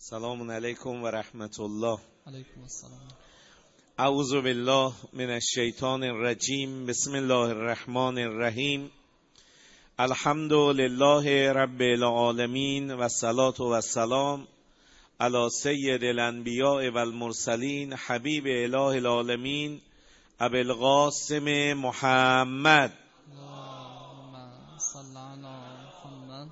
سلام علیکم و رحمت الله. علیکم السلام. اعوذ بالله من الشیطان الرجیم. بسم الله الرحمن الرحیم. الحمد لله رب العالمین و الصلاة و السلام علی سید الانبیاء و المرسلین حبیب اله العالمین ابی القاسم محمد. اللهم صل علی محمد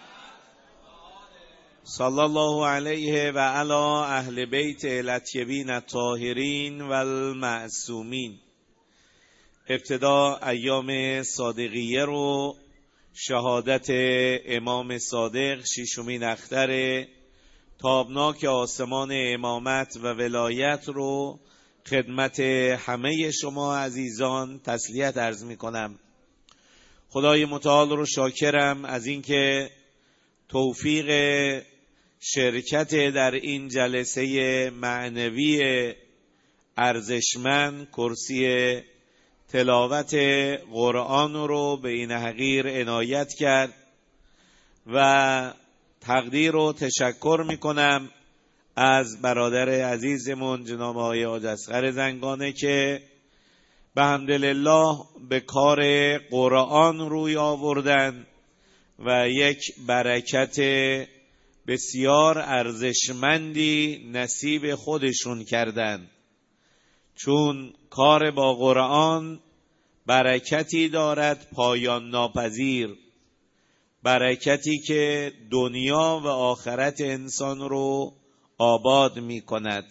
صلی الله علیه و علی اهل بیت الاطیبین الطاهرین و المعصومین. ابتدا ایام صادقیه رو، شهادت امام صادق ششمین اختر تابناک آسمان امامت و ولایت رو خدمت همه شما عزیزان تسلیت عرض می کنم. خدای متعال رو شاکرم از اینکه توفیق شرکت در این جلسه معنوی ارزشمند، کرسی تلاوت قرآن رو به این حقیر عنایت کرد و تقدیر و تشکر میکنم از برادر عزیزمون جناب آقای حاج اصغر زنگانه که به حمدالله به کار قرآن روی آوردن و یک برکت بسیار ارزشمندی نصیب خودشون کردند، چون کار با قرآن برکتی دارد پایان ناپذیر، برکتی که دنیا و آخرت انسان رو آباد می کند.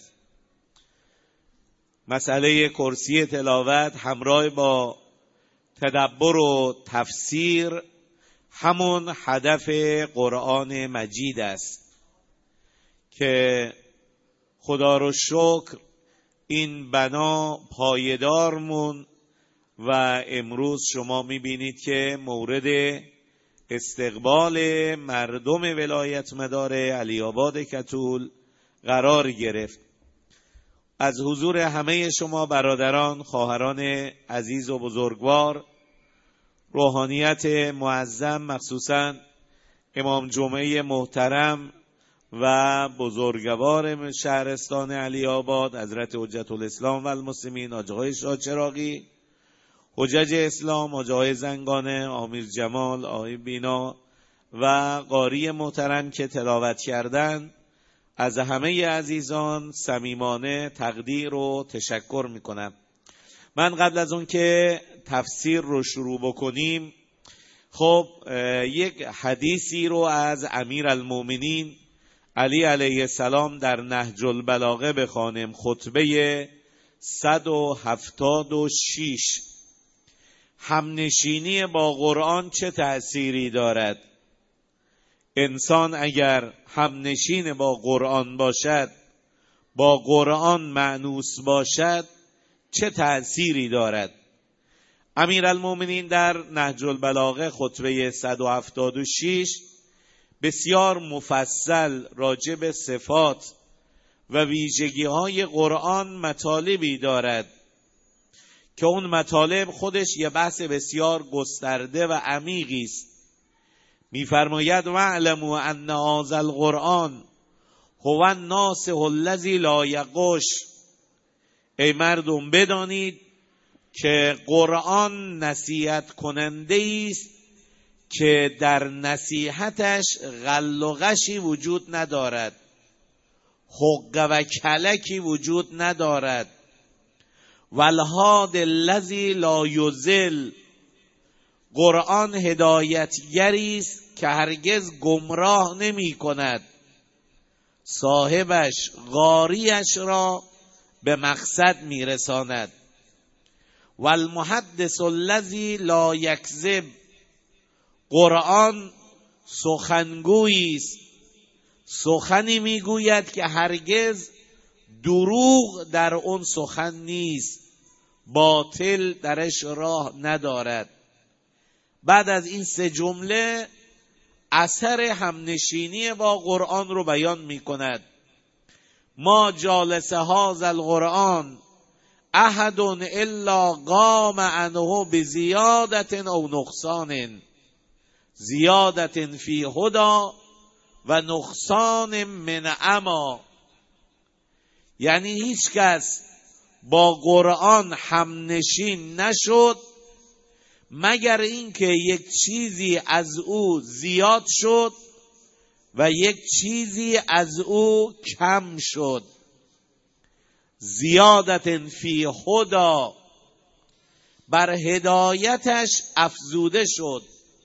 مسئله کرسی تلاوت همراه با تدبر و تفسیر همون هدف قرآن مجید است که خدا رو شکر این بنا پایدار مون و امروز شما میبینید که مورد استقبال مردم ولایت مدار علی آباد کتول قرار گرفت. از حضور همه شما برادران، خواهران عزیز و بزرگوار، روحانیت معظم، مخصوصا امام جمعه محترم و بزرگوار شهرستان علی آباد حضرت حجت الاسلام و المسلمین حاج آقای شاه چراغی، حجج اسلام حاج آقای زنگانه، امیر جمال، آقای بینا و قاری محترم که تلاوت کردند، از همه عزیزان صمیمانه تقدیر و تشکر میکنم. من قبل از اون که تفسیر رو شروع بکنیم، خب یک حدیثی رو از امیر المومنین علی علیه السلام در نهج البلاغه بخوانیم. خطبه 176. همنشینی با قرآن چه تأثیری دارد؟ انسان اگر همنشین با قرآن باشد، با قرآن مأنوس باشد، چه تأثیری دارد؟ امیرالمومنین در نهج البلاغه خطبه 176 بسیار مفصل راجع به صفات و ویژگی‌های قرآن مطالبی دارد که اون مطالب خودش یه بحث بسیار گسترده و عمیقی است. می‌فرماید واعلموا ان هذا القرآن هو الناصح الذی لا یغش. ای مردم بدانید که قرآن نصیحت کننده است که در نصیحتش غل و غشی وجود ندارد، حق و کلکی وجود ندارد. والهادی الذی لا یضل. قرآن هدایتگری است که هرگز گمراه نمی کند، صاحبش قاریش را به مقصد می رساند. والمحدث الذی لا یکذب. قرآن سخنگویی است، سخنی میگوید که هرگز دروغ در اون سخن نیست، باطل درش راه ندارد. بعد از این سه جمله اثر همنشینی با قرآن رو بیان می کند. ما جالس هذا القرآن احد الا قام عنه بزیادت او نقصان. زیادت فی هدا و نقصان من اما، یعنی هیچ کس با قرآن همنشین نشد مگر اینکه یک چیزی از او زیاد شد و یک چیزی از او کم شد. زیادت فی هدا، بر هدایتش افزوده شد.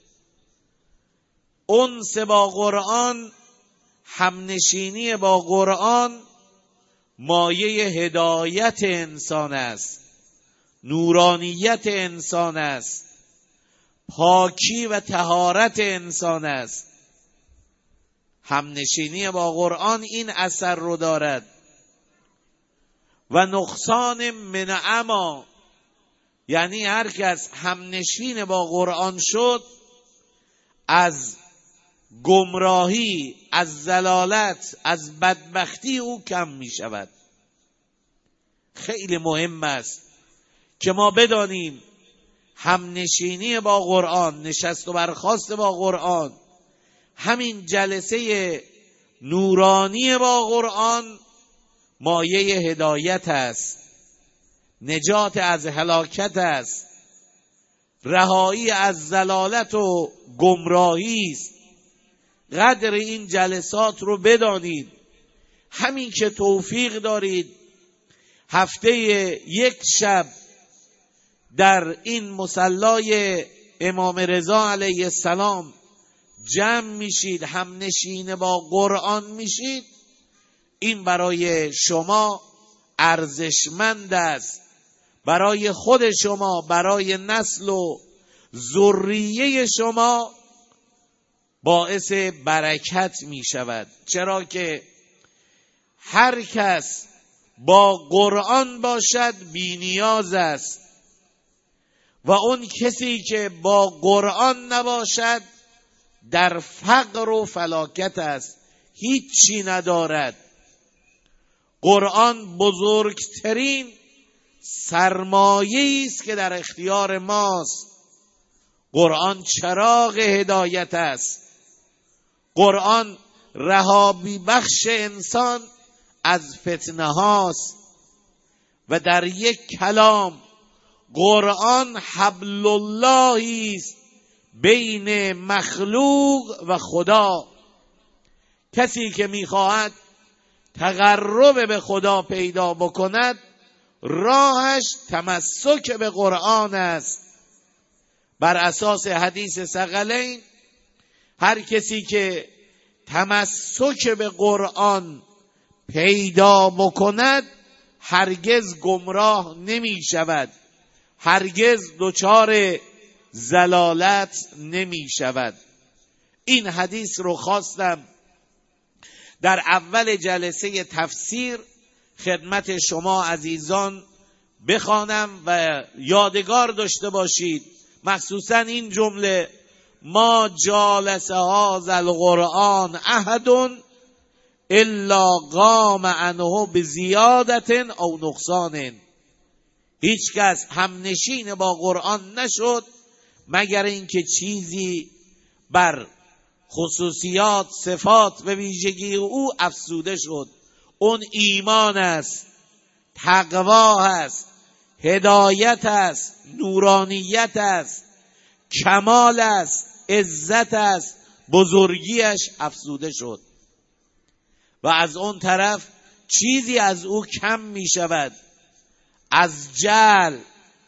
انس با قرآن، همنشینی با قرآن مایه هدایت انسان است، نورانیت انسان است، پاکی و طهارت انسان است. همنشینی با قرآن این اثر رو دارد. و نقصان من اما، یعنی هر کس همنشین با قرآن شد از گمراهی، از ضلالت، از بدبختی او کم می شود. خیلی مهم است که ما بدانیم همنشینی با قرآن، نشست و برخاست با قرآن، همین جلسه نورانی با قرآن مایه هدایت است، نجات از هلاکت است، رهایی از ضلالت و گمراهی است. قدر این جلسات رو بدانید. همین که توفیق دارید هفته یک شب در این مصلای امام رضا علیه السلام جمع میشید، همنشین با قرآن میشید، این برای شما ارزشمند است، برای خود شما، برای نسل و ذریه شما باعث برکت می شود. چرا که هر کس با قرآن باشد بی نیاز است و اون کسی که با قرآن نباشد در فقر و فلاکت است، هیچی ندارد. قرآن بزرگترین سرمایه‌ای است که در اختیار ماست. قرآن چراغ هدایت است. قرآن رهایی بخش انسان از فتنه هاست و در یک کلام قرآن حبل الله است بین مخلوق و خدا. کسی که میخواهد تقرب به خدا پیدا بکند راهش تمسک به قرآن است. بر اساس حدیث ثقلین هر کسی که تمسک به قرآن پیدا بکند هرگز گمراه نمی شود، هرگز دچار ضلالت نمی شود. این حدیث رو خواستم در اول جلسه تفسیر خدمت شما عزیزان بخوانم و یادگار داشته باشید. مخصوصا این جمله: ما جالس هذا القرآن احد الا قام عنه بزیادت او نقصان. هیچ کس همنشین با قرآن نشد مگر اینکه چیزی بر خصوصیات، صفات و ویژگی او افزوده شد. اون ایمان است، تقوا است، هدایت است، نورانیت است، کمال است، عزت است، بزرگیش افزوده شد و از اون طرف چیزی از او کم می شود. از جهل،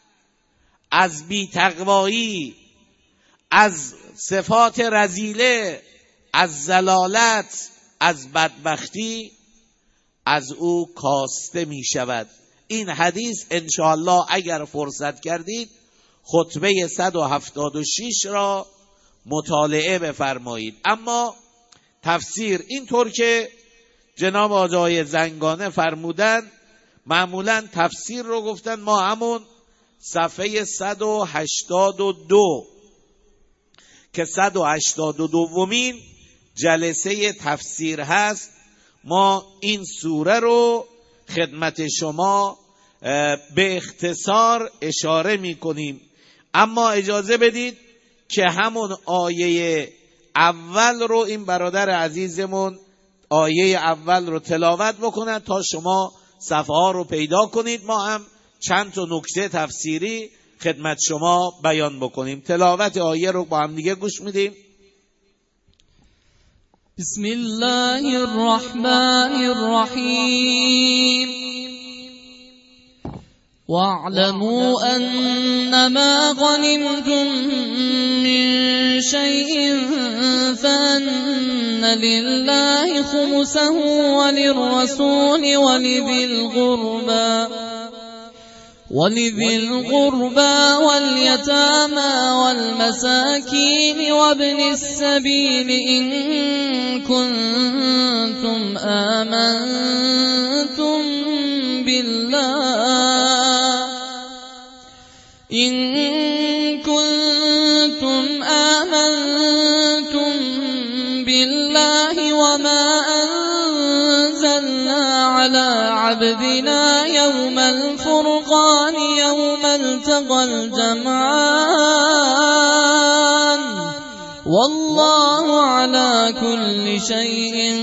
از بی‌تقوایی، از صفات رذیله، از ضلالت، از بدبختی از او کاسته می شود. این حدیث انشاءالله اگر فرصت کردید خطبه 176 را مطالعه بفرمایید. اما تفسیر اینطور که جناب آقای زنگانه فرمودن، معمولا تفسیر رو گفتن ما همون صفحه 182 که 182مین جلسه تفسیر هست ما این سوره رو خدمت شما به اختصار اشاره می کنیم. اما اجازه بدید که همون آیه اول رو این برادر عزیزمون آیه اول رو تلاوت بکنن تا شما صفحه ها رو پیدا کنید، ما هم چند تا نکته تفسیری خدمت شما بیان بکنیم. تلاوت آیه رو با هم دیگه گوش میدیم. بسم الله الرحمن الرحیم واعلموا انما غنمتم من شيء فأن لله خمسه وللرسول ولذي القربى واليتامى والمساكين وابن السبيل إن كنتم آمنتم بالله وما أنزلنا على عبدنا يوم الفرقان يوم التقى الجمعان والله على كل شيء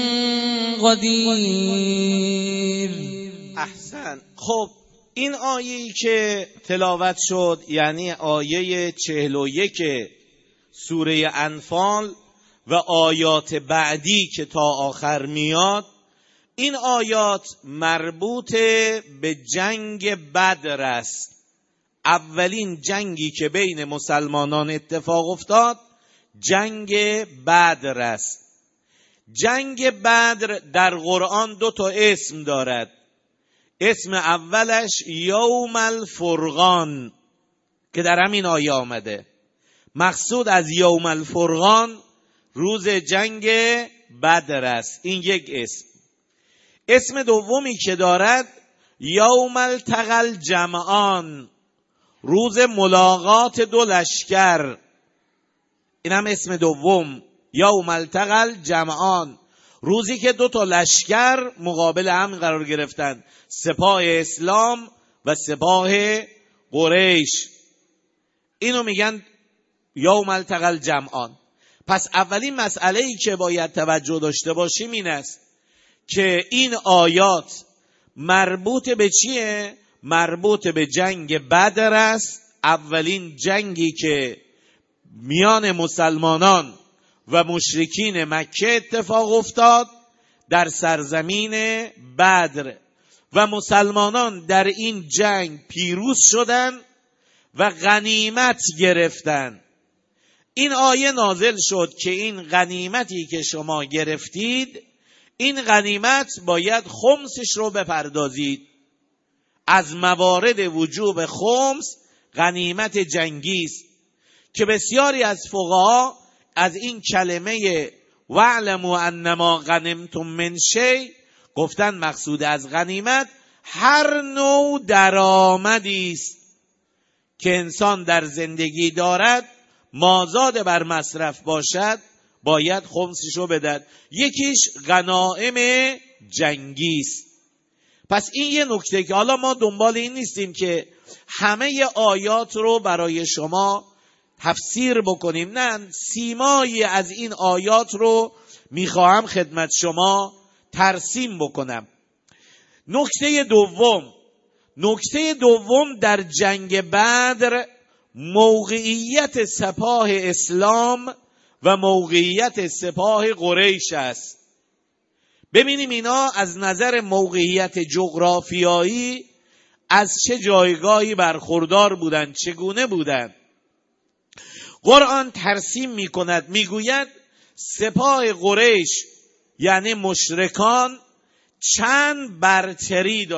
قدیر. احسن. خب این آیه‌ای که تلاوت شد یعنی آیه 41 سوره انفال و آیات بعدی که تا آخر میاد، این آیات مربوط به جنگ بدر است. اولین جنگی که بین مسلمانان اتفاق افتاد جنگ بدر است. جنگ بدر در قرآن 2 تا اسم دارد. اسم اولش یوم الفرقان که در همین آیه آمده. مقصود از یوم الفرقان روز جنگ بدر است. این یک اسم. اسم دومی که دارد یوم التقى الجمعان، روز ملاقات 2 لشکر. این هم اسم دوم، یوم التقى الجمعان، روزی که 2 تا لشکر مقابل هم قرار گرفتند، سپاه اسلام و سپاه قریش. اینو میگن یوم التقى الجمعان. پس اولین مسئله‌ای که باید توجه داشته باشیم این است که این آیات مربوط به چیه؟ مربوط به جنگ بدر است. اولین جنگی که میان مسلمانان و مشرکین مکه اتفاق افتاد در سرزمین بدر و مسلمانان در این جنگ پیروز شدند و غنیمت گرفتند. این آیه نازل شد که این غنیمتی که شما گرفتید، این غنیمت باید خمسش رو بپردازید. از موارد وجوب خمس غنیمت جنگی است که بسیاری از فقها از این کلمه واعلموا انما غنمتم من شیء گفتن مقصود از غنیمت هر نوع درآمدی است که انسان در زندگی دارد، مازاد بر مصرف باشد، باید خمسشو بدهد. یکیش غنایم جنگی است. پس این یه نکته که حالا ما دنبال این نیستیم که همه آیات رو برای شما تفسیر بکنیم، نه، سیمایی از این آیات رو میخواهم خدمت شما ترسیم بکنم. نکته دوم در جنگ بدر موقعیت سپاه اسلام و موقعیت سپاه قریش است. ببینیم اینا از نظر موقعیت جغرافیایی از چه جایگاهی برخوردار بودند، چگونه بودند. قرآن ترسیم میکند، میگوید سپاه قریش یعنی مشرکان چند برتری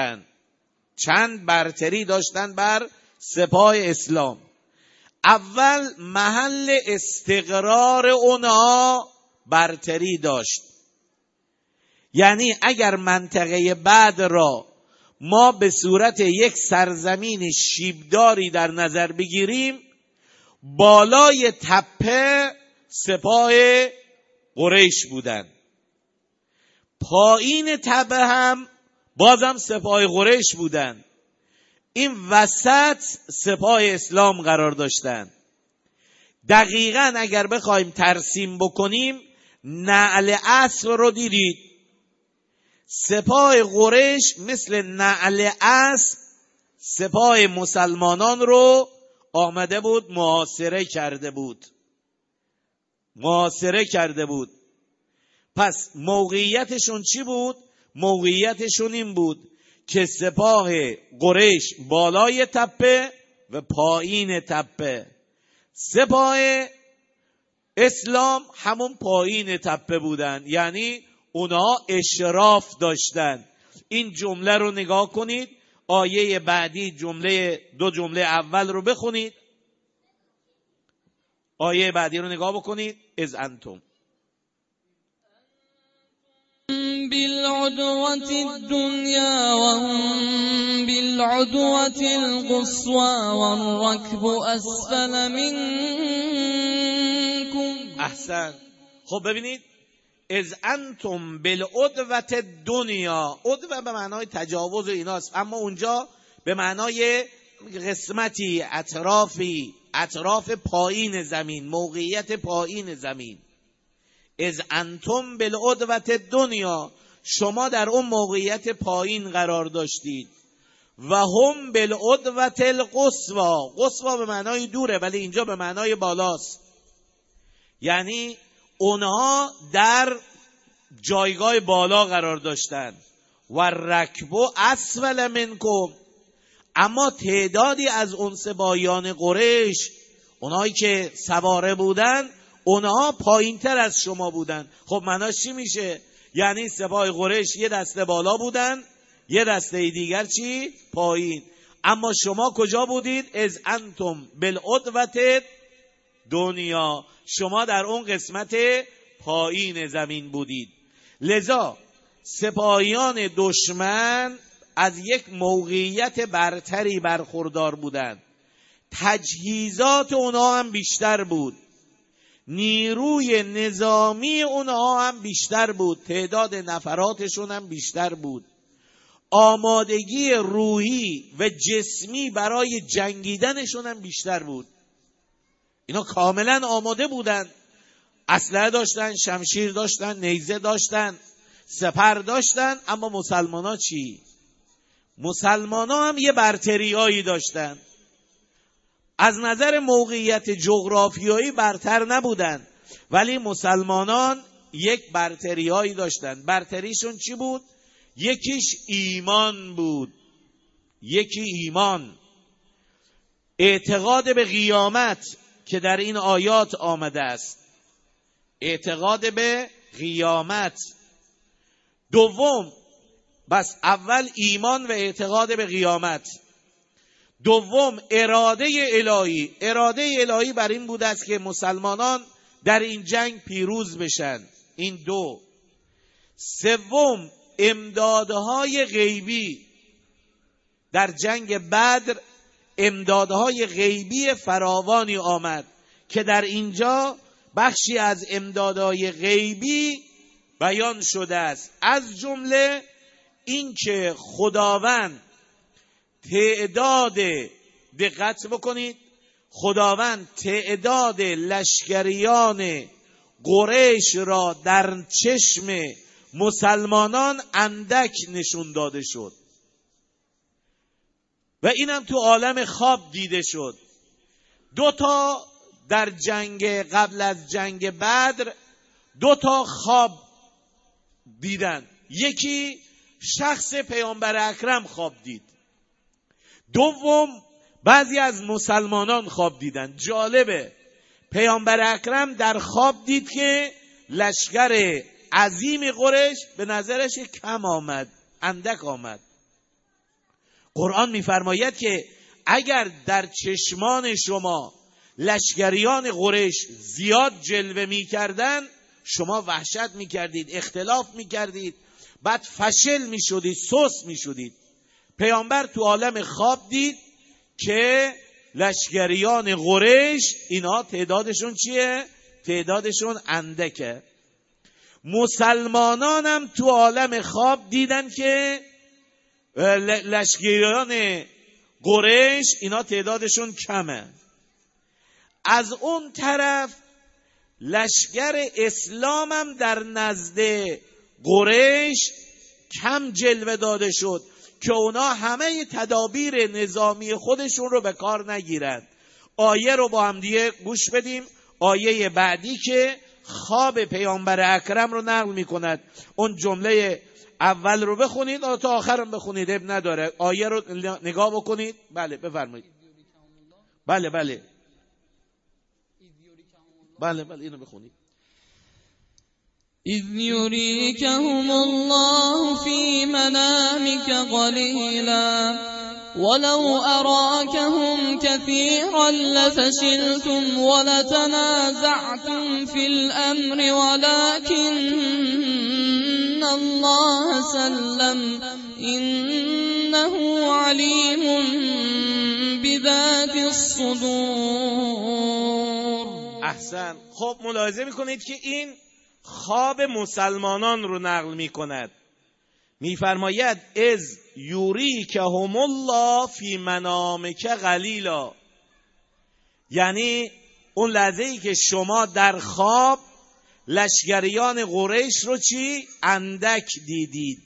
داشتند بر سپاه اسلام. اول محل استقرار اونها برتری داشت. یعنی اگر منطقه بدر را ما به صورت یک سرزمین شیبداری در نظر بگیریم، بالای تپه سپاه قریش بودند، پایین تپه هم بازم سپاه قریش بودند، این وسط سپاه اسلام قرار داشتند. دقیقاً اگر بخوایم ترسیم بکنیم، نعل اسب رو دیدید. سپاه قریش مثل نعل اسب سپاه مسلمانان رو آمده بود محاصره کرده بود. پس موقعیتشون چی بود؟ موقعیتشون این بود که سپاه قریش بالای تپه و پایین تپه، سپاه اسلام همون پایین تپه بودن، یعنی اونها اشراف داشتن. این جمله رو نگاه کنید، آیه بعدی دو جمله اول رو بخونید، آیه بعدی رو نگاه بکنید. از انتم بالعدوة الدنيا وهم بالعدوة القصوى والركب أسفل منكم. احسن. خب ببینید، از انتم بالعدوة الدنیا، عدوه به معنای تجاوز و ایناست، اما اونجا به معنای قسمتی، اطراف پایین زمین، موقعیت پایین زمین. از انتم بالعدوة الدنیا، شما در اون موقعیت پایین قرار داشتید. و هم بالعدوة القصوى، قصوى به معنای دوره ولی اینجا به معنای بالاست، یعنی اونها در جایگاه بالا قرار داشتن. و رکب اسفل منکم، اما تعدادی از اون سپاهیان قریش، اونایی که سواره بودن، اونها پایین تر از شما بودن. خب معناش چی میشه؟ یعنی سپاه قریش یه دسته بالا بودن، یه دسته دیگر چی؟ پایین. اما شما کجا بودید؟ از انتم بالعدوة دنیا، شما در اون قسمت پایین زمین بودید. لذا سپاهیان دشمن از یک موقعیت برتری برخوردار بودند. تجهیزات اونها هم بیشتر بود، نیروی نظامی اونها هم بیشتر بود، تعداد نفراتشون هم بیشتر بود، آمادگی روحی و جسمی برای جنگیدنشون هم بیشتر بود. اینا کاملا آماده بودن، اسلحه داشتن، شمشیر داشتن، نیزه داشتن، سپر داشتن. اما مسلمان ها چی؟ مسلمان ها هم یه برتریایی داشتن، از نظر موقعیت جغرافیایی برتر نبودن، ولی مسلمانان یک برتریایی داشتن. برتریشون چی بود؟ یکیش ایمان بود، یکی ایمان، اعتقاد به قیامت که در این آیات آمده است، اعتقاد به قیامت. دوم، بس اول ایمان و اعتقاد به قیامت، دوم اراده الهی. اراده الهی بر این بوده است که مسلمانان در این جنگ پیروز بشن، این دو. سوم امدادهای غیبی. در جنگ بدر امدادهای غیبی فراوانی آمد که در اینجا بخشی از امدادهای غیبی بیان شده است، از جمله این که خداوند دقت بکنید، خداوند تعداد لشکریان قریش را در چشم مسلمانان اندک نشون داده شد و اینم تو عالم خواب دیده شد. دوتا در جنگ قبل از جنگ بدر دوتا خواب دیدن. یکی شخص پیامبر اکرم خواب دید، دوم بعضی از مسلمانان خواب دیدن. جالبه، پیامبر اکرم در خواب دید که لشکر عظیم قریش به نظرش کم آمد، اندک آمد. قرآن میفرماید که اگر در چشمان شما لشکریان قریش زیاد جلوه میکردن، شما وحشت میکردید، اختلاف میکردید، بعد فشل میشدید، سست میشدید. پیامبر تو عالم خواب دید که لشکریان قریش اینا تعدادشون چیه؟ تعدادشون اندکه. مسلمانان هم تو عالم خواب دیدن که لشکریان قریش اینا تعدادشون کمه. از اون طرف لشکر اسلامم در نزد قریش کم جلوه داده شد که اونا همه تدابیر نظامی خودشون رو به کار نگیرند. آیه رو با هم دیگه گوش بدیم. آیه بعدی که خواب پیامبر اکرم رو نقل میکند. اون جمله اول رو بخونید تا آخرم بخونید، اب نداره. آیه رو نگاه بکنید. بله بفرمایید. بله اینو بخونید. إذ يريكهم الله في منامك قليلا ولو أراكهم كثيرا لفشلتم ولتنازعتم في الأمر ولكن الله سلم إنه عليم بذات الصدور. احسن. خب ملاحظه میکنید که این خواب مسلمانان رو نقل می کند. می فرماید از یوریکهم الله فی منامک قلیلا، یعنی اون لحظه‌ای که شما در خواب لشکریان قریش رو چی؟ اندک دیدید.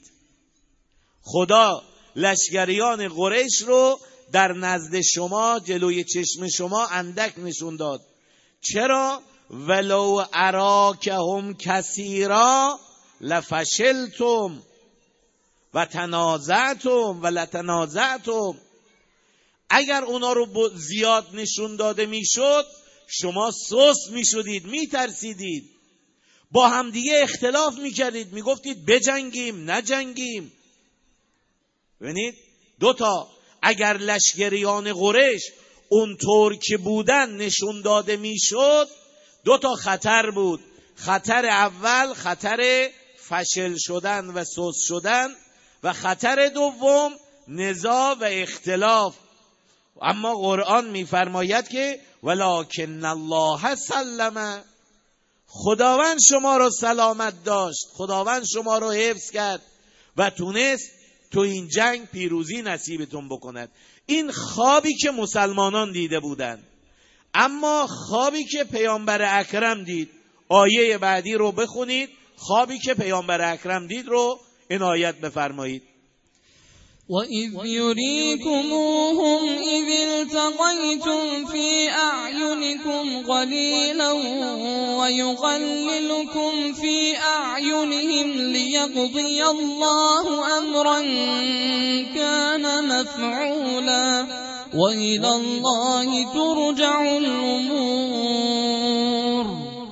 خدا لشکریان قریش رو در نزد شما جلوی چشم شما اندک نشون داد. چرا؟ ولو اراکهم کثیرا لفشلتم و تنازعتم و لتنازعتم. اگر اونا رو زیاد نشون داده میشد شما سست میشدید، میترسیدید، با همدیگه اختلاف میکردید، میگفتید بجنگیم نجنگیم. ببینید دوتا، اگر لشکریان قریش اونطور که بودن نشون داده میشد دو تا خطر بود. خطر اول خطر فشل شدن و سست شدن و خطر دوم نزاع و اختلاف. اما قرآن میفرماید که ولکن الله سلم، خداوند شما رو سلامت داشت، خداوند شما رو حفظ کرد و تونست تو این جنگ پیروزی نصیبتون بکند. این خوابی که مسلمانان دیده بودند. اما خوابی که پیامبر اکرم دید، آیه بعدی رو بخونید. خوابی که پیامبر اکرم دید رو عنایت بفرمایید. وَإِذْ يُرِيكُمُوهُمْ إِذِ الْتَقَيْتُمْ فِي أَعْيُنِكُمْ قَلِيلًا وَيُقَلِّلُكُمْ فِي أَعْيُنِهِمْ لِيَقْضِيَ اللَّهُ أَمْرًا كَانَ مَفْعُولًا وَإِلَى اللَّهِ تُرْجَعُ الْأُمُورُ.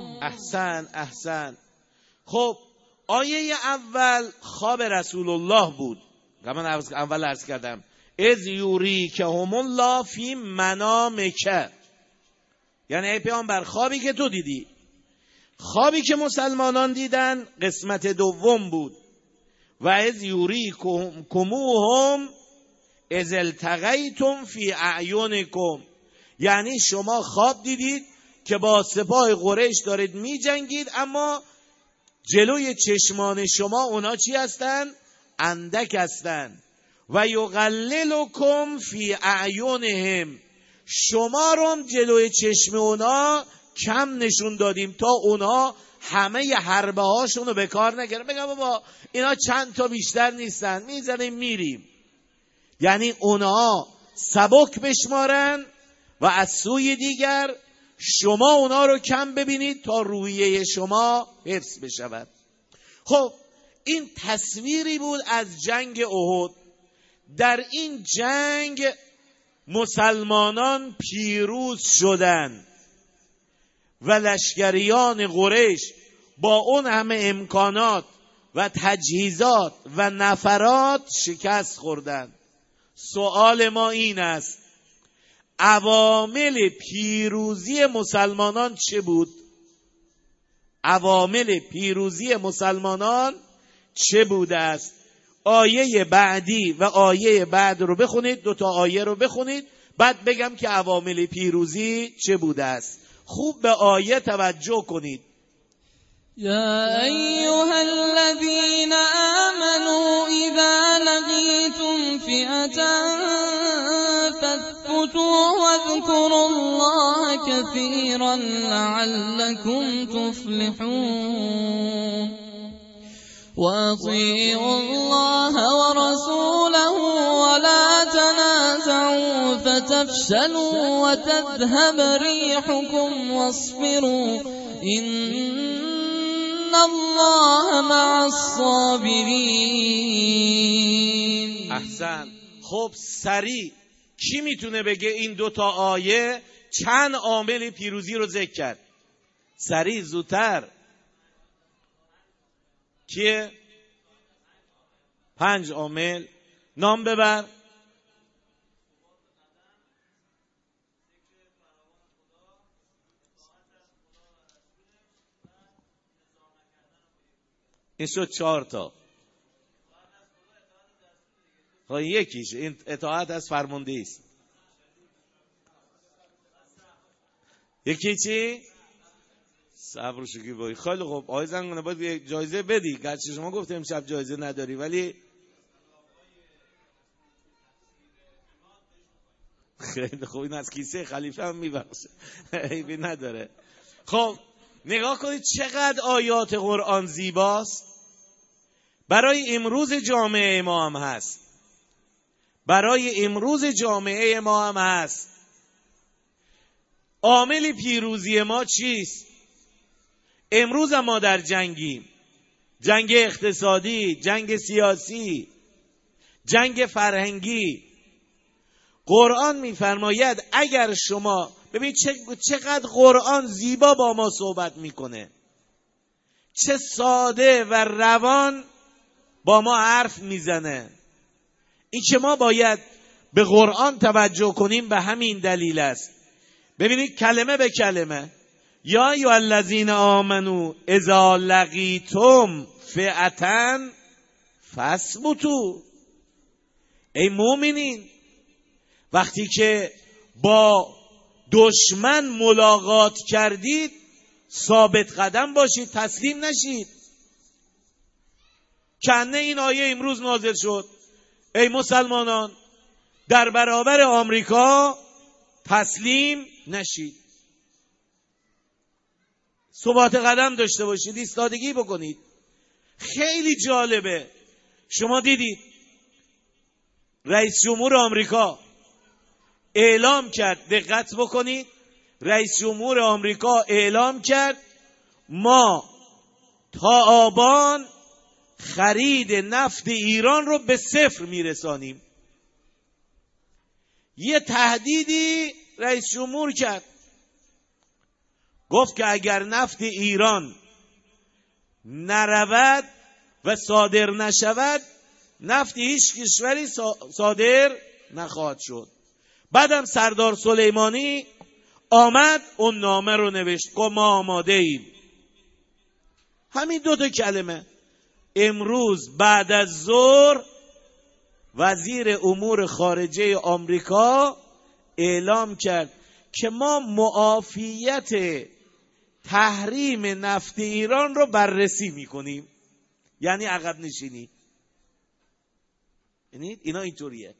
احسن. خب آیه اول خواب رسول الله بود. من اول عرض کردم از یوریکهم الله فی منامک، یعنی ای پیامبر خوابی که تو دیدی. خوابی که مسلمانان دیدن قسمت دوم بود. و از یوریکموهم از التقیتم فی اعینکم، یعنی شما خواب دیدید که با سپاه قریش دارید می جنگید، اما جلوی چشمان شما اونا چی هستن؟ اندک هستن. و یقللکم فی اعینهم، شما رو جلوی چشم اونا کم نشون دادیم تا اونا همه حربه هاشون رو به کار نگیرن، بگم بابا اینا چند تا بیشتر نیستن، میزنیم میریم. یعنی اونا سبک بشمارن و از سوی دیگر شما اونا رو کم ببینید تا روحیه شما حفظ بشود. خب این تصویری بود از جنگ احد. در این جنگ مسلمانان پیروز شدند و لشکریان قریش با اون همه امکانات و تجهیزات و نفرات شکست خوردند. سوال ما این است عوامل پیروزی مسلمانان چه بود؟ عوامل پیروزی مسلمانان چه بوده است؟ آیه بعدی و آیه بعد رو بخونید، دو تا آیه رو بخونید، بعد بگم که عوامل پیروزی چه بوده است. خوب به آیه توجه کنید. يا أيها الذين آمنوا إذا لقيتم فئة فاثبتوا فاثبتوا واذكروا الله كثيرا لعلكم تفلحون وأطيعوا الله ورسوله ولا تنازعوا فتفشلوا وتذهب ريحكم واصبروا إن الله مع الصابرین. احسن. خب سریع کی میتونه بگه این دوتا آیه چند عامل پیروزی رو ذکر کرد؟ سریع، زودتر. کیه؟ 5 عامل. نام ببر. این شد 4 تا. یکیش این اطاعت از فرمانده است. یکی چی؟ صبر و شکیبایی. خیلی خوب. آقای زنگانه باید یک جایزه بدی. گرچه شما گفتیم امشب جایزه نداری ولی خیلی خوب. این از کیسه خلیفه هم میبخشه. عیبی نداره. خب نگاه کنید چقدر آیات قرآن زیباست. برای امروز جامعه ما هم هست. برای امروز جامعه ما هم هست. عامل پیروزی ما چیست؟ امروز ما در جنگیم. جنگ اقتصادی، جنگ سیاسی، جنگ فرهنگی. قرآن میفرماید اگر شما ببین چقدر قرآن زیبا با ما صحبت میکنه، چه ساده و روان با ما حرف میزنه. این که ما باید به قرآن توجه کنیم به همین دلیل است. ببینید کلمه به کلمه. یا ایها الذین آمنو اذا لقیتم فئة فاثبتوا. ای مؤمنین وقتی که با دشمن ملاقات کردید ثابت قدم باشید، تسلیم نشید. کنه این آیه امروز نازل شد. ای مسلمانان در برابر آمریکا تسلیم نشید، ثبات قدم داشته باشید، ایستادگی بکنید. خیلی جالبه. شما دیدید رئیس جمهور آمریکا اعلام کرد، دقت بکنید، رئیس جمهور آمریکا اعلام کرد ما تا آبان خرید نفت ایران رو به 0 میرسانیم. یه تهدیدی رئیس جمهور کرد، گفت که اگر نفت ایران نرود و صادر نشود نفت هیچ کشوری صادر نخواهد شد. بعدم سردار سلیمانی آمد اون نامه رو نوشت که ما آماده ایم. همین 2 تا کلمه. امروز بعد از ظهر وزیر امور خارجه آمریکا اعلام کرد که ما معافیت تحریم نفت ایران رو بررسی میکنیم. یعنی عقب نشینی. یعنی اینا اینطوریه.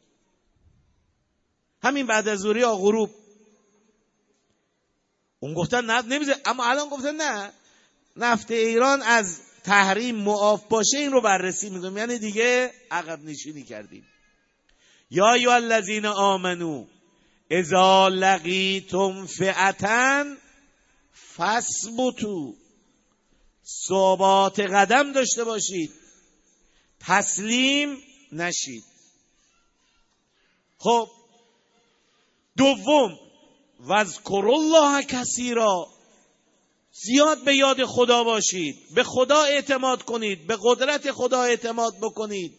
همین بعد از ظهری غروب اون گفتن نفت نمیشه، اما الان گفتن نه، نفت ایران از تحریم معاف باشه این رو بررسی میکنیم. یعنی دیگه عقب نشینی کردیم. یا ایها الذین آمنو اذا لقیتم فئة فاثبتوا. ثبات قدم داشته باشید، تسلیم نشید. خب دوم واذکروا الله کثیرا. زیاد به یاد خدا باشید، به خدا اعتماد کنید، به قدرت خدا اعتماد بکنید،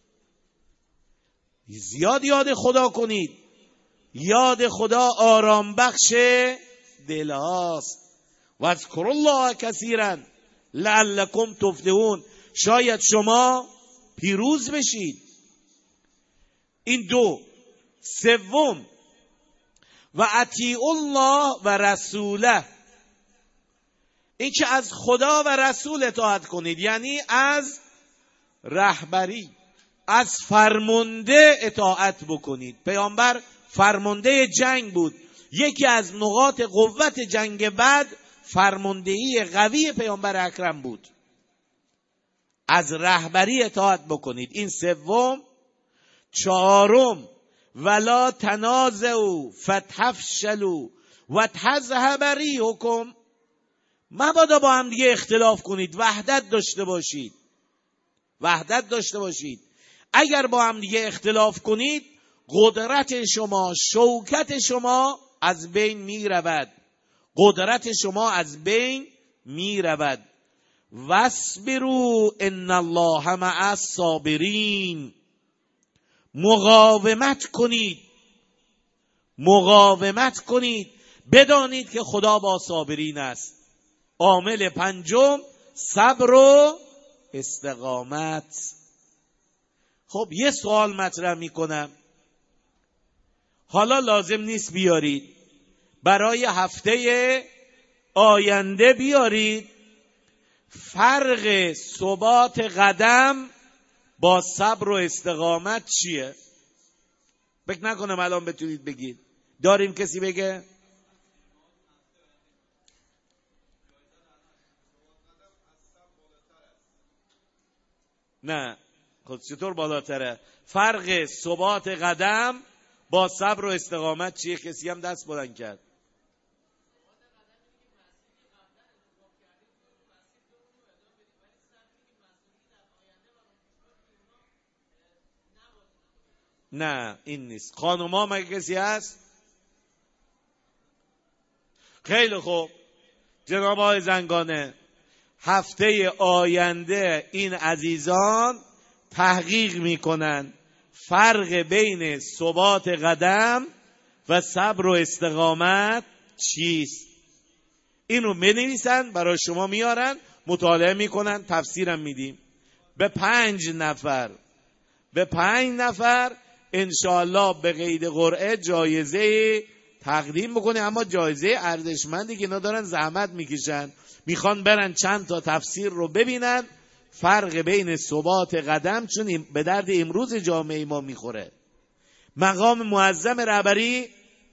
زیاد یاد خدا کنید. یاد خدا آرام بخش دل هاست. واذکروا الله کثیرا لعلکم تفلحون. شاید شما پیروز بشید. این 2. سوم و اطیعوا الله و رسوله. این که از خدا و رسول اطاعت کنید، یعنی از رهبری، از فرمانده اطاعت بکنید. پیامبر فرمانده جنگ بود. یکی از نقاط قوت جنگ بعد فرماندهی قوی پیامبر اکرم بود. از رهبری اطاعت بکنید. این سوم. چهارم ولا تنازعوا فتفشلوا وتذهب ریحکم. مبادا با هم دیگه اختلاف کنید، وحدت داشته باشید. وحدت داشته باشید. اگر با هم دیگه اختلاف کنید قدرت شما، شوکت شما از بین می رود. قدرت شما از بین می رود. واصبروا ان الله مع الصابرین. مقاومت کنید. مقاومت کنید. بدانید که خدا با صابرین است. عامل پنجم صبر و استقامت. خب یه سوال مطرح میکنم، حالا لازم نیست بیارید، برای هفته آینده بیارید. فرق ثبات قدم با صبر و استقامت چیه؟ فکر نکنم الان بتونید بگید. داریم کسی بگه؟ نه. خود چطور بالاتره؟ فرق ثبات قدم با صبر و استقامت چیه؟ کسی هم دست بلند کرد. نه این نیست. خانوما مگه کسی هست؟ خیلی خوب جناب آقای زنگانه، هفته آینده این عزیزان تحقیق میکنن فرق بین ثبات قدم و صبر و استقامت چیست. اینو بنویسن برای شما میارن، مطالعه میکنن، تفسیرم میدیم. به 5 نفر انشاءالله به قید قرعه جایزه تقدیم بکنه. اما جایزه ارزشمندی که اینا دارن زحمت میکشن، میخوان برن چند تا تفسیر رو ببینن، فرق بین ثبات قدم، چون به درد امروز جامعه ما میخوره. مقام معظم رهبری،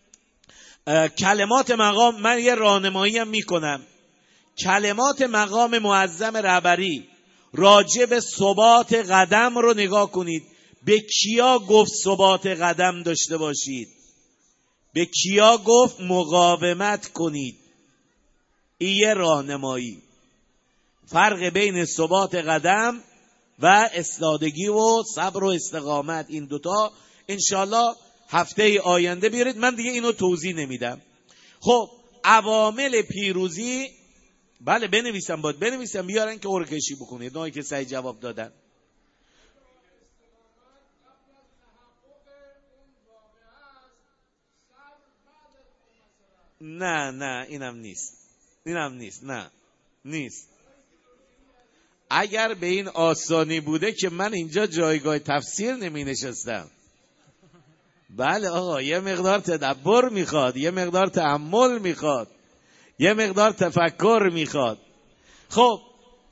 کلمات مقام، من یه راهنمایی هم میکنم. کلمات مقام معظم رهبری راجع به ثبات قدم رو نگاه کنید. به کیا گفت ثبات قدم داشته باشید؟ به کیا گفت مقاومت کنید؟ این یه راهنمایی. فرق بین ثبات قدم و استادگی و صبر و استقامت، این دوتا انشالله هفته آینده بیارید. من دیگه اینو توضیح نمیدم. خب عوامل پیروزی، بله بنویسم، باید بنویسم بیارن که قرعه‌کشی بکنید. نهایی که صحیح جواب دادن. نه اینم نیست. نه نیست. اگر به این آسانی بوده که من اینجا جایگاه تفسیر نمی نشستم. بله آقا، یه مقدار تدبر میخواد، یه مقدار تأمل میخواد، یه مقدار تفکر میخواد. خب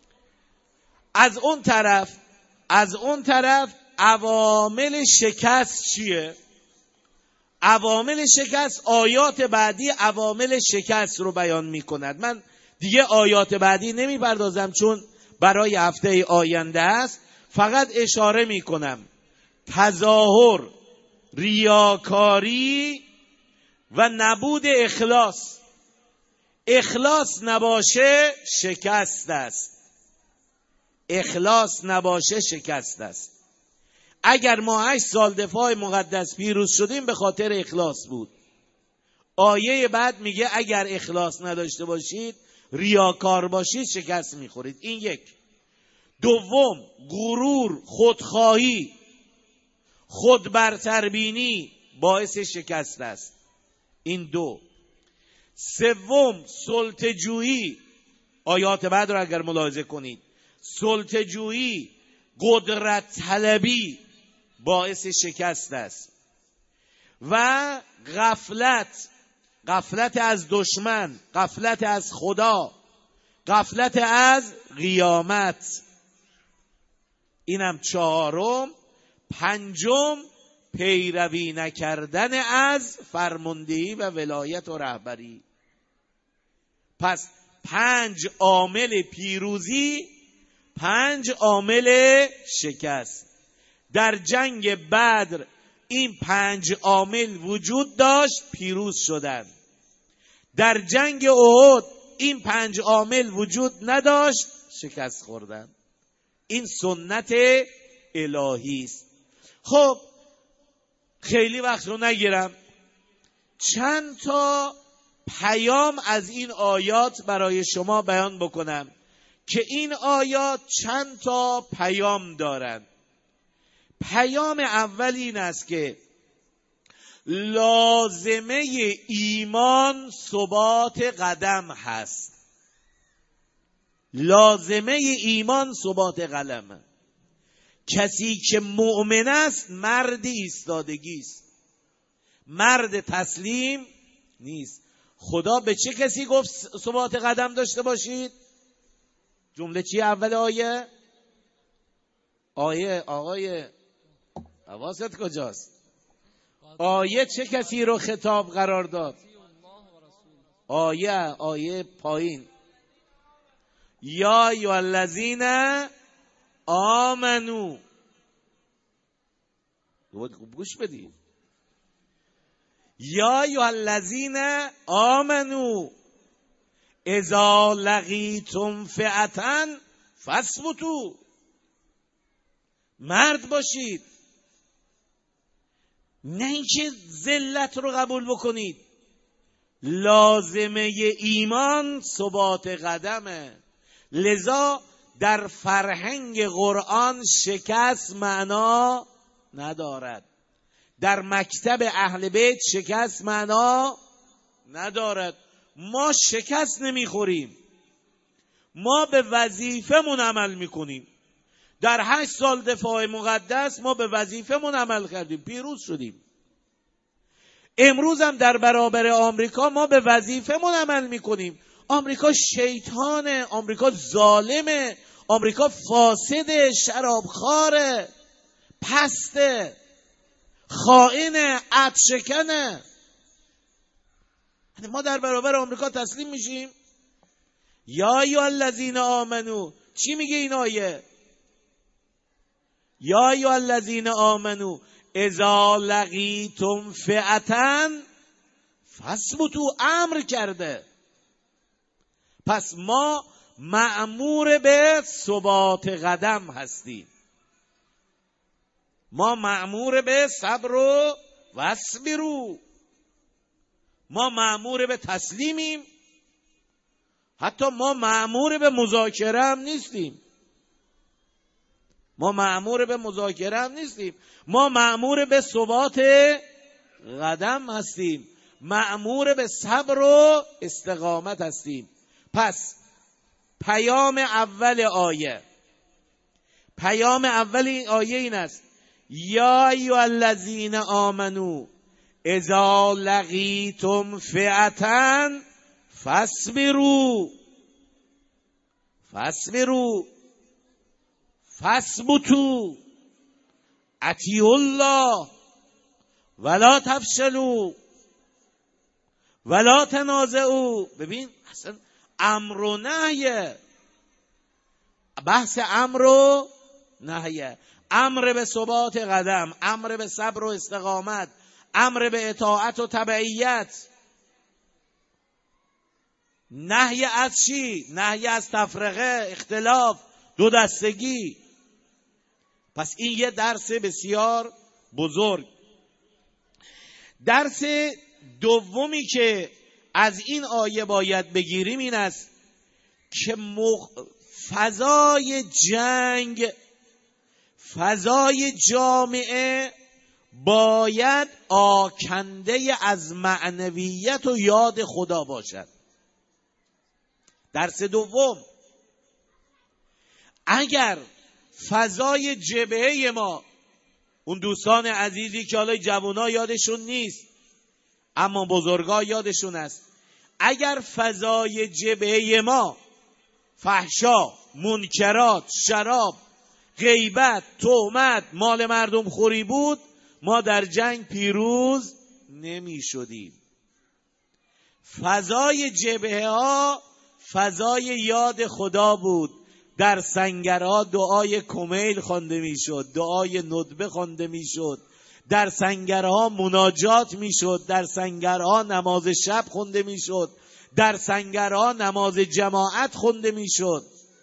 از اون طرف عوامل شکست چیه؟ عوامل شکست، آیات بعدی عوامل شکست رو بیان میکند. من دیگه آیات بعدی نمیپردازم چون برای هفته آینده است. فقط اشاره میکنم تظاهر، ریاکاری و نبود اخلاص. اخلاص نباشه شکست است. اخلاص نباشه شکست است. اگر ما 8 سال دفاع مقدس پیروز شدیم به خاطر اخلاص بود. آیه بعد میگه اگر اخلاص نداشته باشید، ریاکار باشید، شکست میخورید. این یک. دوم، غرور، خودخواهی، خودبرتربینی باعث شکست است. این دو. سوم، سلطه‌جویی. آیات بعد رو اگر ملاحظه کنید، سلطه‌جویی، قدرت طلبی باعث شکست است. و غفلت از دشمن، غفلت از خدا، غفلت از قیامت. اینم 4. 5، پیروی نکردن از فرماندهی و ولایت و رهبری. پس 5 عامل پیروزی، 5 عامل شکست. در جنگ بدر این 5 عامل وجود داشت، پیروز شدند. در جنگ احد این 5 عامل وجود نداشت، شکست خوردند. این سنت الهی است. خب خیلی وقت رو نگیرم، چند تا پیام از این آیات برای شما بیان بکنم که این آیات چند تا پیام دارند. پیام اول این است که لازمه ایمان ثبات قدم هست. لازمه ایمان ثبات قدم. کسی که مؤمن است مرد ایستادگی است، مرد تسلیم نیست. خدا به چه کسی گفت ثبات قدم داشته باشید؟ جمله چیه اول آیه؟ آقای حواست کجاست؟ آیه چه کسی رو خطاب قرار داد؟ آیه پایین. یا ایها الذین آمنو. گوش بدید. یا ایها الذین آمنو اذا لقیتم فئة فاثبتوا. مرد باشید، نه اینکه ذلت رو قبول بکنید. لازمه ایمان ثبات قدمه. لذا در فرهنگ قرآن شکست معنا ندارد. در مکتب اهل بیت شکست معنا ندارد. ما شکست نمیخوریم، ما به وظیفمون عمل میکنیم. در 8 سال دفاع مقدس ما به وظیفمون عمل کردیم، پیروز شدیم. امروز هم در برابر آمریکا ما به وظیفمون عمل میکنیم. آمریکا شیطانه، آمریکا ظالمه، آمریکا فاسده، شرابخواره، پسته، خائنه، عدشکنه. ما در برابر آمریکا تسلیم میشیم؟ یا ایها الذین آمنو. چی میگه این آیه؟ یا ایها الذین آمنو اذا لقیتم فئة فاثبتوا. امر کرده. پس ما مأمور به ثبات قدم هستیم. ما مأمور به صبر و واصبروا. ما مأمور به تسلیمیم. حتی ما مأمور به مذاکره هم نیستیم. ما مأمور به مذاکره هم نیستیم. ما مأمور به ثبات قدم هستیم. مأمور به صبر و استقامت هستیم. پس پیام اول آیه، پیام اول این آیه این است: یا ایها الذین آمنو اذا لقیتم فئة فاصبروا فاثبتوا اطیعوا الله ولا تفشلوا ولا تنازعوا. ببین اصلا امر و نهیه، بحث امر و نهیه. امر به ثبات قدم، امر به صبر و استقامت، امر به اطاعت و تبعیت. نهی از چی؟ نهی از تفرقه، اختلاف، دو دستگی. پس این یه درس بسیار بزرگ. درس دومی که از این آیه باید بگیریم این است که فضای جنگ، فضای جامعه باید آکنده از معنویت و یاد خدا باشد. درس دوم، اگر فضای جبهه ما، اون دوستان عزیزی که حالا جوونا یادشون نیست اما بزرگا یادشون است، اگر فضای جبهه ما فحشا، منکرات، شراب، غیبت، تهمت، مال مردم خوری بود، ما در جنگ پیروز نمی شدیم. فضای جبهه ها فضای یاد خدا بود. در سنگرها دعای کمیل خوانده می شد، دعای ندبه خوانده می شد، در سنگرها مناجات می شد، در سنگرها نماز شب خونده می شد، در سنگرها نماز جماعت خونده می شد.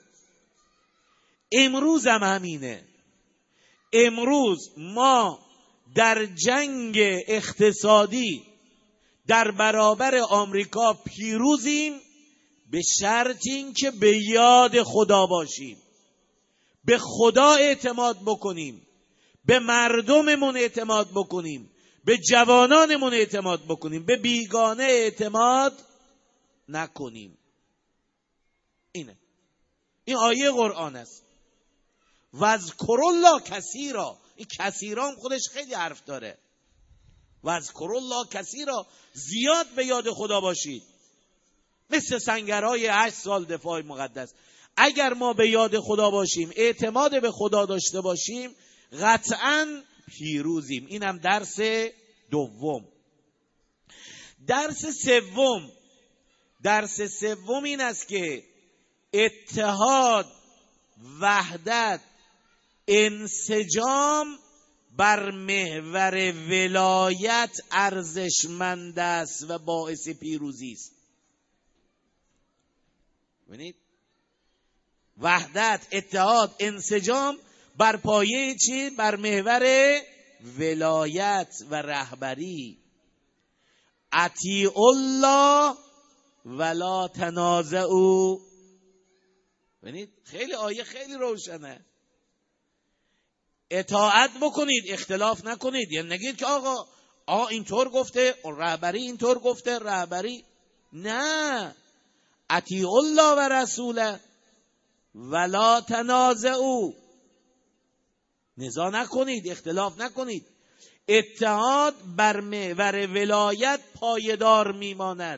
امروز هم همینه. امروز ما در جنگ اقتصادی در برابر آمریکا پیروزیم به شرط این که به یاد خدا باشیم، به خدا اعتماد بکنیم، به مردممون اعتماد بکنیم، به جوانانمون اعتماد بکنیم، به بیگانه اعتماد نکنیم. اینه، این آیه قرآن است. واذکر الله کثیرا، این کثیرا هم خودش خیلی حرف داره. واذکر الله کثیرا، زیاد به یاد خدا باشید. مثل سنگرهای 8 سال دفاع مقدس. اگر ما به یاد خدا باشیم، اعتماد به خدا داشته باشیم، قطعاً پیروزیم. اینم درس دوم. درس سوم این است که اتحاد، وحدت، انسجام بر محور ولایت ارزشمند است و باعث پیروزی است. ببینید، وحدت، اتحاد، انسجام بر پایه چی؟ بر محور ولایت و رهبری. اطیعوا الله ولا تنازعوا. ببینید، خیلی آیه خیلی روشنه. اطاعت بکنید، اختلاف نکنید. یعنی نگید که آقا اینطور گفته، رهبری اینطور گفته، رهبری نه. اطیعوا الله و رسوله ولا تنازعوا. نزاع نکنید، اختلاف نکنید. اتحاد بر محور ولایت پایدار میماند.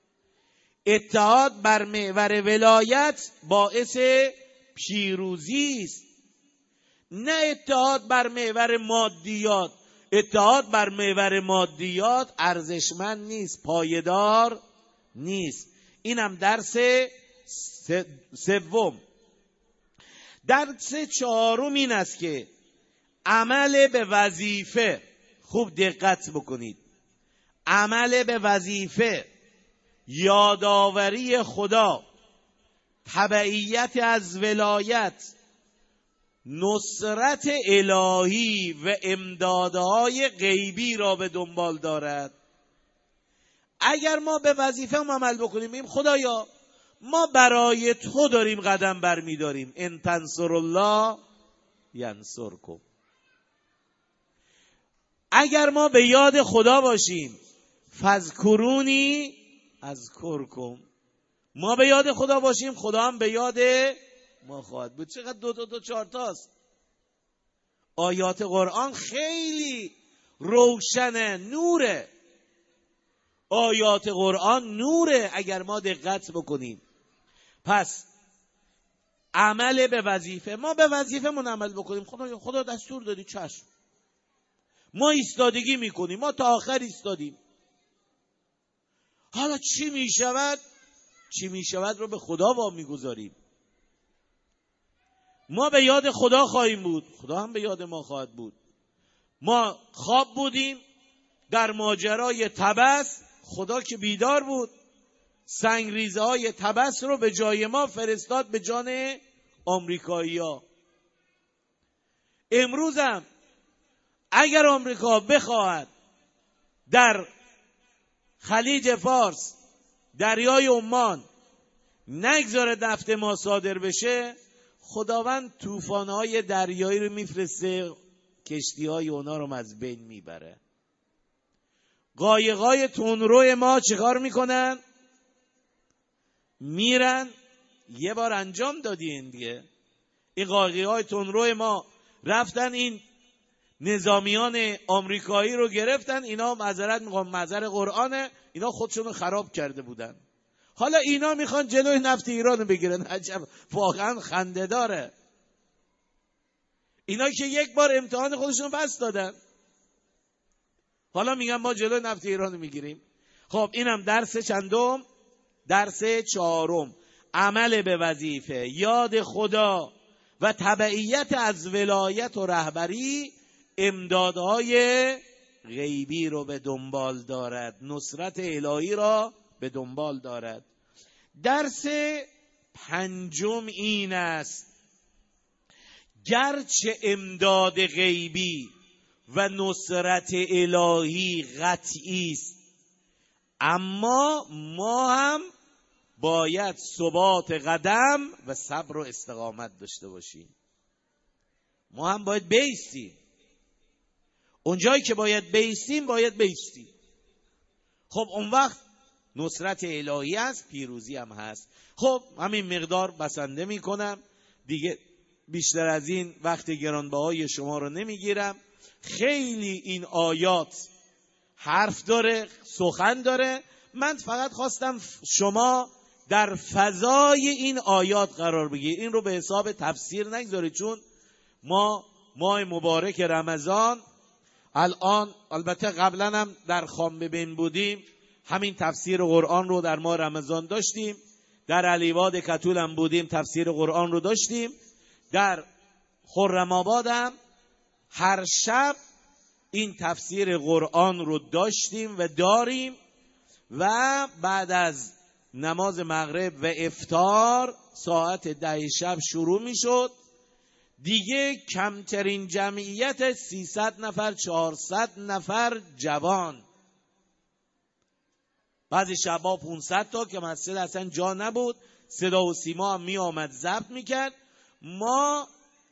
اتحاد بر محور ولایت باعث پیروزی است، نه اتحاد بر محور مادیات. اتحاد بر محور مادیات ارزشمند نیست، پایدار نیست. اینم درس سوم. درس چهارم این است که عمل به وظیفه، خوب دقت بکنید، عمل به وظیفه، یادآوری خدا، تبعیت از ولایت، نصرت الهی و امدادهای غیبی را به دنبال دارد. اگر ما به وظیفه عمل بکنیم، بگیم خدایا ما برای تو داریم قدم برمیداریم، ان تنصر الله ینصرکم. اگر ما به یاد خدا باشیم، فذکرونی اذکرکم، ما به یاد خدا باشیم، خدا هم به یاد ما خواهد بود. چقدر دو چهار تاست. آیات قرآن خیلی روشنه، نوره. آیات قرآن نوره اگر ما دقت بکنیم. پس عمل به وظیفه، ما به وظیفه من عمل بکنیم. خدا دستور دادی، چشم، ما ایستادگی میکنیم، ما تا آخر ایستادیم. حالا چی میشود رو به خدا وامیگذاریم. ما به یاد خدا خواهیم بود، خدا هم به یاد ما خواهد بود. ما خواب بودیم در ماجرای طبس، خدا که بیدار بود سنگریزه های طبس رو به جای ما فرستاد به جان آمریکایی‌ها. امروز هم اگر آمریکا بخواهد در خلیج فارس، دریای عمان نگذاره نفت ما صادر بشه، خداوند طوفان‌های دریایی رو میفرسته، کشتی‌های اونا رو از بین میبره. قایق‌های تندرو ما چیکار میکنن؟ میرن. یه بار انجام دادین دیگه. این قایق‌های تندرو ما رفتن این نظامیان آمریکایی رو گرفتن. اینا معذرت میخوام، معذر قرآنه، اینا خودشونو خراب کرده بودن. حالا اینا میخوان جلوی نفت ایران رو بگیرن. عجب، واقعا خنده داره. اینا که یک بار امتحان خودشون پس دادن، حالا میگن ما جلوی نفت ایران رو میگیریم. خب اینم درس چندم؟ درس چهارم. عمل به وظیفه، یاد خدا و تبعیت از ولایت و رهبری امدادهای غیبی رو به دنبال دارد، نصرت الهی را به دنبال دارد. درس پنجم این است: گرچه امداد غیبی و نصرت الهی قطعی است، اما ما هم باید ثبات قدم و صبر و استقامت داشته باشیم. ما هم باید بایستیم، اونجایی که باید بایستیم باید بایستیم. خب اون وقت نصرت الهی هست، پیروزی هم هست. خب همین مقدار بسنده میکنم دیگه، بیشتر از این وقت گرانبهای شما رو نمیگیرم. خیلی این آیات حرف داره، سخن داره. من فقط خواستم شما در فضای این آیات قرار بگیرید، این رو به حساب تفسیر نگذارید، چون ما ماه مبارک رمضان الان، البته قبلا هم در خان ببین بودیم، همین تفسیر قرآن رو در ماه رمضان داشتیم، در علیواد کتول هم بودیم تفسیر قرآن رو داشتیم، در خرم آباد هم هر شب این تفسیر قرآن رو داشتیم و داریم، و بعد از نماز مغرب و افطار ساعت 10 شب شروع می شد. دیگه کمترین جمعیت 300 نفر 400 نفر جوان، بعضی شبا 500 تا که مسجد اصلا جا نبود، صدا و سیما هم می آمد ضبط می کرد. ما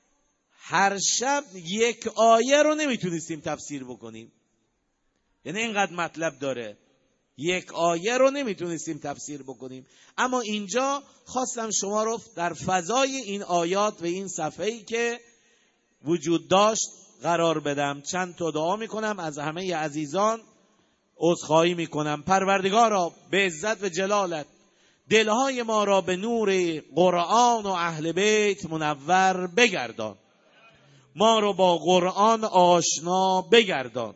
هر شب یک آیه رو نمیتونستیم تفسیر بکنیم، یعنی اینقدر مطلب داره، یک آیه رو نمیتونستیم تفسیر بکنیم. اما اینجا خواستم شما رو در فضای این آیات و این صفحه‌ای که وجود داشت قرار بدم. چند تا دعا میکنم، از همه عزیزان عذرخواهی میکنم. پروردگارا به عزت و جلالت دلهای ما را به نور قرآن و اهل بیت منور بگردان، ما رو با قرآن آشنا بگردان،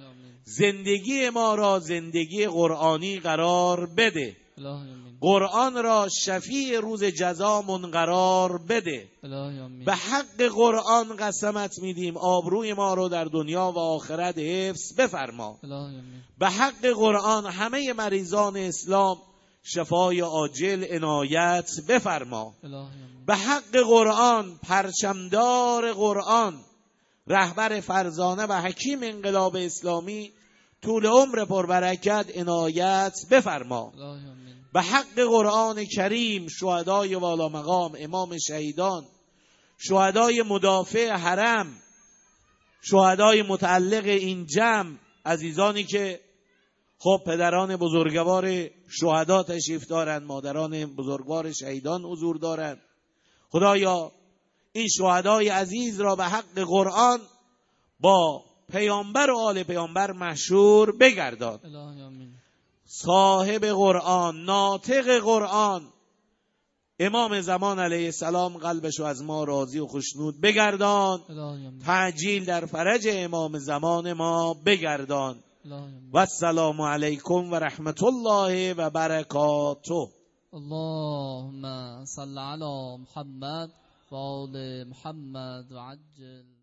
زندگی ما را زندگی قرآنی قرار بده، قرآن را شفیع روز جزامون قرار بده. به حق قرآن قسمت میدیم آبروی ما رو در دنیا و آخرت حفظ بفرما. به حق قرآن همه مریضان اسلام شفای عاجل عنایت بفرما. به حق قرآن پرچمدار قرآن رهبر فرزانه و حکیم انقلاب اسلامی طول عمر پربرکت عنایت بفرما. به حق قرآن کریم شهدای والا مقام، امام شهیدان، شهدای مدافع حرم، شهدای متعلق این جمع، عزیزانی که خب پدران بزرگوار شهدا تشریف دارند، مادران بزرگوار شهیدان حضور دارند، خدایا این شهدای عزیز را به حق قرآن با پیامبر و آل پیامبر محشور بگردان. صاحب قرآن، ناطق قرآن، امام زمان علیه السلام قلبشو از ما راضی و خوشنود بگردان. تعجیل در فرج امام زمان ما بگردان. و السلام علیکم و رحمت الله و برکاته. اللهم صل علی محمد و آل محمد و عجل